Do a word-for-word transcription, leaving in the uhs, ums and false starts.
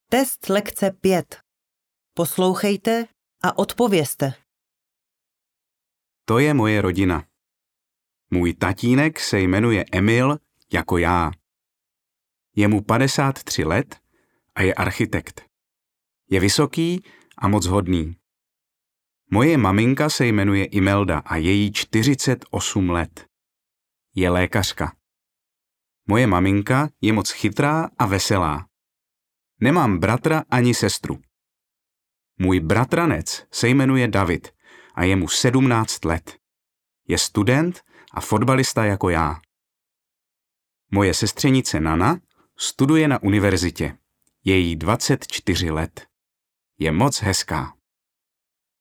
Test lekce pět. Poslouchejte a odpovězte. To je moje rodina. Můj tatínek se jmenuje Emil jako já. Je mu padesát tři let a je architekt. Je vysoký a moc hodný. Moje maminka se jmenuje Imelda a je jí čtyřicet osm let. Je lékařka. Moje maminka je moc chytrá a veselá. Nemám bratra ani sestru. Můj bratranec se jmenuje David a je mu sedmnáct let. Je student a fotbalista jako já. Moje sestřenice Nana studuje na univerzitě. Je jí dvacet čtyři let. Je moc hezká.